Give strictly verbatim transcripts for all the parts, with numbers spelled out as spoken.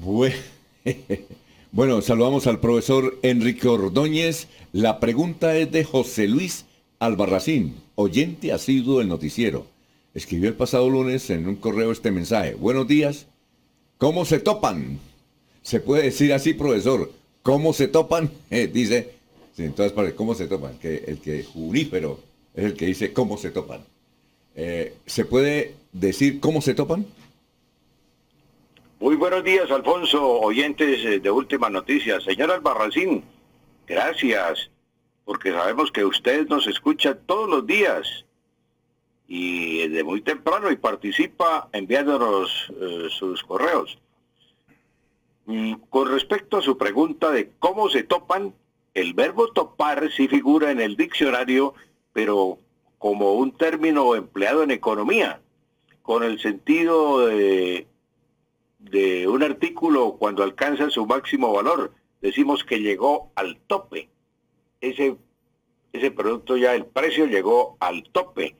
Bue- Bueno, saludamos al profesor Enrique Ordóñez. La pregunta es de José Luis Albarracín, oyente asiduo del noticiero. Escribió el pasado lunes en un correo este mensaje. Buenos días. ¿Cómo se topan? ¿Se puede decir así, profesor? ¿Cómo se topan? Eh, dice, sí, entonces, para ¿cómo se topan? Que el que Junípero es el que dice cómo se topan. Eh, ¿Se puede decir cómo se topan? Muy buenos días, Alfonso, oyentes eh, de Últimas Noticias. Señor Albarracín, gracias, porque sabemos que usted nos escucha todos los días y desde muy temprano y participa enviándonos eh, sus correos. Mm, con respecto a su pregunta de cómo se topan, el verbo topar sí figura en el diccionario, pero como un término empleado en economía, con el sentido de de un artículo cuando alcanza su máximo valor. Decimos que llegó al tope. Ese, ese producto ya, el precio llegó al tope.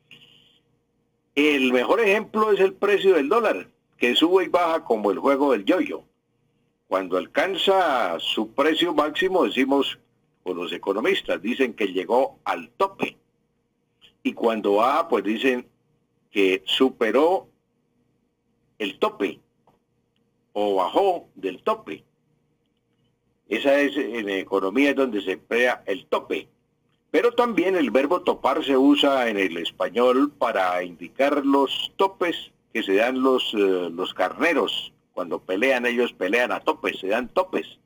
El mejor ejemplo es el precio del dólar, que sube y baja como el juego del yoyo. Cuando alcanza su precio máximo, decimos, o los economistas dicen que llegó al tope. Y cuando baja, pues dicen que superó el tope o bajó del tope. Esa es, en economía es donde se emplea el tope. Pero también el verbo topar se usa en el español para indicar los topes que se dan los, eh, los carneros. Cuando pelean, ellos pelean a topes, se dan topes.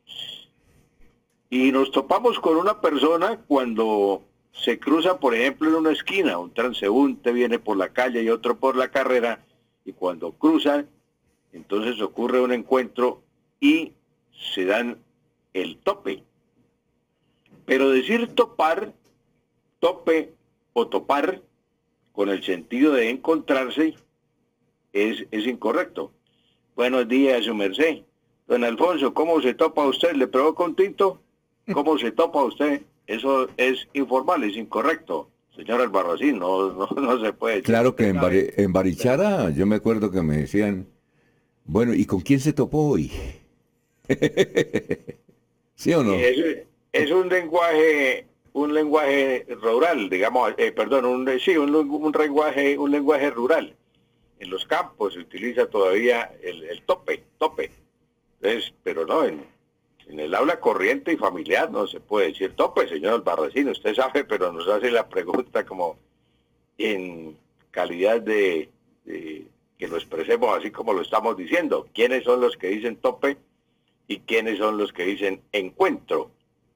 Y nos topamos con una persona cuando se cruza, por ejemplo, en una esquina. Un transeúnte viene por la calle y otro por la carrera. Y cuando cruzan, entonces ocurre un encuentro y se dan el tope. Pero decir topar, tope o topar, con el sentido de encontrarse, es, es incorrecto. Buenos días, su merced. Don Alfonso, ¿cómo se topa usted? ¿Le provoca un tinto? ¿Cómo se topa usted? Eso es informal, es incorrecto. Señor Albarracín, no, no, no se puede decir. Claro que en, Bari- en Barichara, yo me acuerdo que me decían, bueno, ¿y con quién se topó hoy? ¿Sí o no? Es, es un lenguaje, un lenguaje rural, digamos, eh, perdón, un, sí, un, un lenguaje, un lenguaje rural. En los campos se utiliza todavía el, el tope, tope. Entonces, pero no, en, en el habla corriente y familiar no se puede decir tope, señor Albarracín, usted sabe, pero nos hace la pregunta como en calidad de, de que lo expresemos así como lo estamos diciendo. ¿Quiénes son los que dicen tope y quiénes son los que dicen encuentro?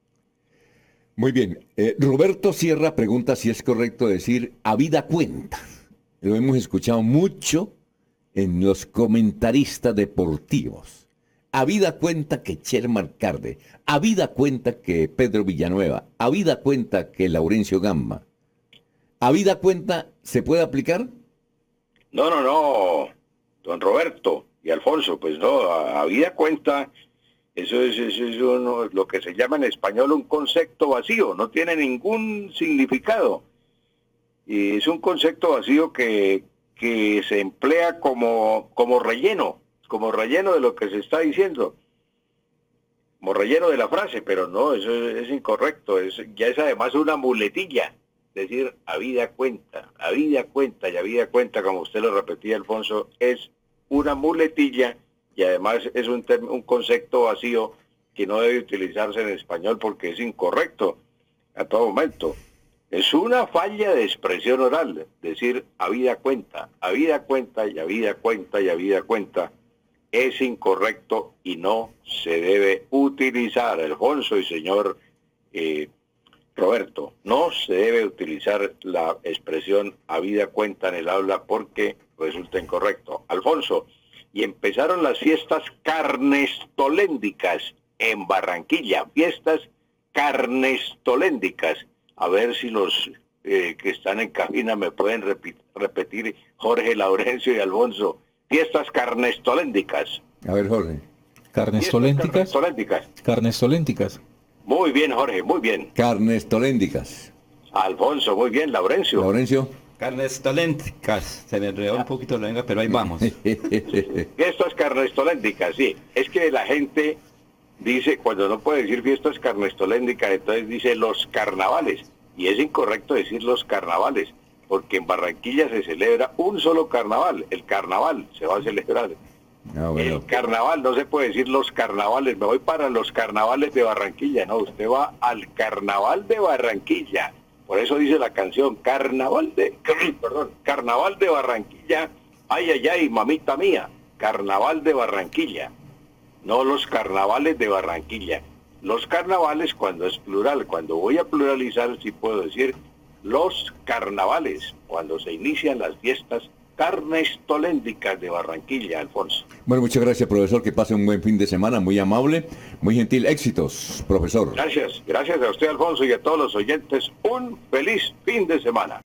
Muy bien. Eh, Roberto Sierra pregunta si es correcto decir habida cuenta. Lo hemos escuchado mucho en los comentaristas deportivos. Habida cuenta que Sherman Carde, habida cuenta que Pedro Villanueva, habida cuenta que Laurencio Gamba. ¿Habida cuenta se puede aplicar? No, no, no, don Roberto y Alfonso, pues no, a, habida cuenta, eso es, eso es uno, lo que se llama en español un concepto vacío, no tiene ningún significado. Y es un concepto vacío que, que se emplea como, como relleno, como relleno de lo que se está diciendo, como relleno de la frase, pero no, eso es, es incorrecto, es, ya es además una muletilla, decir habida cuenta, habida cuenta y habida cuenta, como usted lo repetía, Alfonso, es una muletilla y además es un, un concepto vacío que no debe utilizarse en español porque es incorrecto a todo momento. Es una falla de expresión oral, decir habida cuenta, habida cuenta y habida cuenta y habida cuenta, es incorrecto y no se debe utilizar, Alfonso y señor eh, Roberto, no se debe utilizar la expresión habida cuenta en el habla porque resulta incorrecto. Alfonso, y empezaron las fiestas carnestoléndicas en Barranquilla, fiestas carnestoléndicas. A ver si los eh, que están en cabina me pueden repi- repetir, Jorge, Laurencio y Alfonso. Fiestas carnestoléndicas. A ver, Jorge. Carnestolénticas. Carnestoléndicas. Carnestolénticas. Muy bien, Jorge, muy bien. Carnes toléndicas. Alfonso, muy bien, Laurencio. Laurencio. Carnestolénticas. Se me enredó un poquito la lengua, pero ahí vamos. Fiestas carnestolénticas, sí. Es que la gente dice, cuando no puede decir fiestas carnestolénticas, entonces dice los carnavales. Y es incorrecto decir los carnavales, porque en Barranquilla se celebra un solo carnaval. El carnaval se va a celebrar. Ah, bueno. El carnaval, no se puede decir los carnavales. Me voy para los carnavales de Barranquilla. No, usted va al carnaval de Barranquilla. Por eso dice la canción, carnaval de, perdón, carnaval de Barranquilla. Ay, ay, ay, mamita mía. Carnaval de Barranquilla. No los carnavales de Barranquilla. Los carnavales cuando es plural. Cuando voy a pluralizar sí puedo decir los carnavales. Cuando se inician las fiestas carnestolénticas de Barranquilla, Alfonso. Bueno, muchas gracias, profesor. Que pase un buen fin de semana, muy amable, muy gentil. Éxitos, profesor. Gracias, gracias a usted, Alfonso, y a todos los oyentes. Un feliz fin de semana.